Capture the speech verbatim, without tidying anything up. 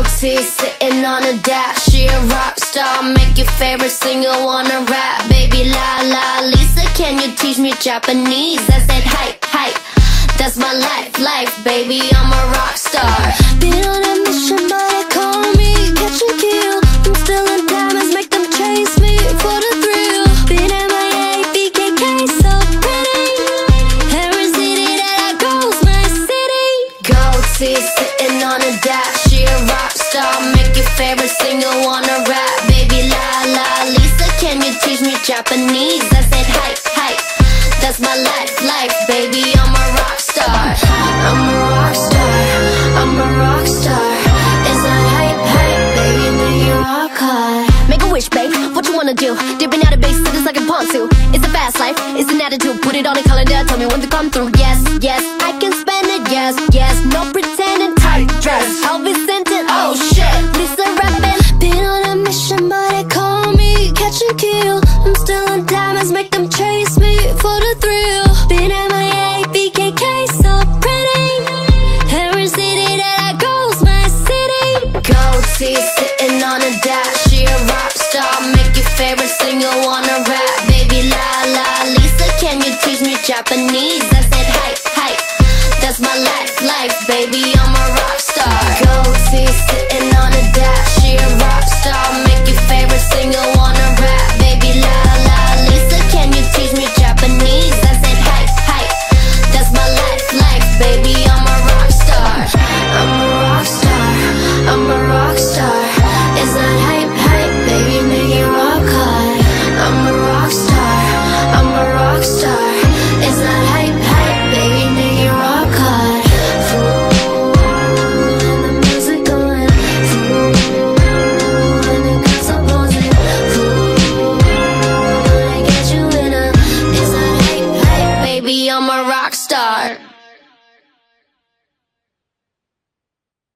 Gold teeth sitting on a dash. She a rock star, make your favorite singer wanna rap. Baby la la Lisa, can you teach me Japanese? I said hype, hype, that's my life, life, baby, I'm a rock star. Been on a mission, but they call me catch and kill. I'm still in diamonds, make them chase me for the thrill. Been M I A, B K K, so pretty. Every city that I go's my city. Gold teeth sitting on a dash. She a rock star, make your favorite singer wanna rap. Baby la la Lisa, can you teach me Japanese? I said hype, hype, that's my life, life, baby, I'm a rock star. I'm a rock star, I'm a rock star. It's a hype, hype, baby, make you rock hard. Make a wish, babe, what you wanna do? Dipping out of base cities like a pontoon. It's a fast life, it's an attitude. Put it on a calendar, tell me when to come through. Yes, yes, I can spend it, yes, yes. No pretending, tight dress, I'll be sent it, oh shit. Lisa rapping, been on a mission, but they call me catch and kill. I'm still in diamonds, make them chase me for the thrill. Been M I A, B K K, so pretty. Every city that I go's my city. Gold teeth sitting on a dash. She a rock star, make your favorite singer wanna rap. Baby la la Lisa, can you teach me Japanese? I said hype, hype, that's my life, life, baby, I'm a rock star. Gold teeth sitting on a dash. She a rock star, make your favorite singer wanna rap. Baby la la Lisa, can you teach me Japanese? I said hype, hype, that's my life, life, baby, I'm a rock star. I'm a rock star, I'm a rock star. It's not hype, hype, baby, make it rock hard. I'm a rock star, I'm a rock star. It's not hype, hype, baby, make it rock hard. Fool, and the music going. Fool, and the girls are posing. Fool, gonna get you in a. It's not hype, hype, baby, I'm a rock.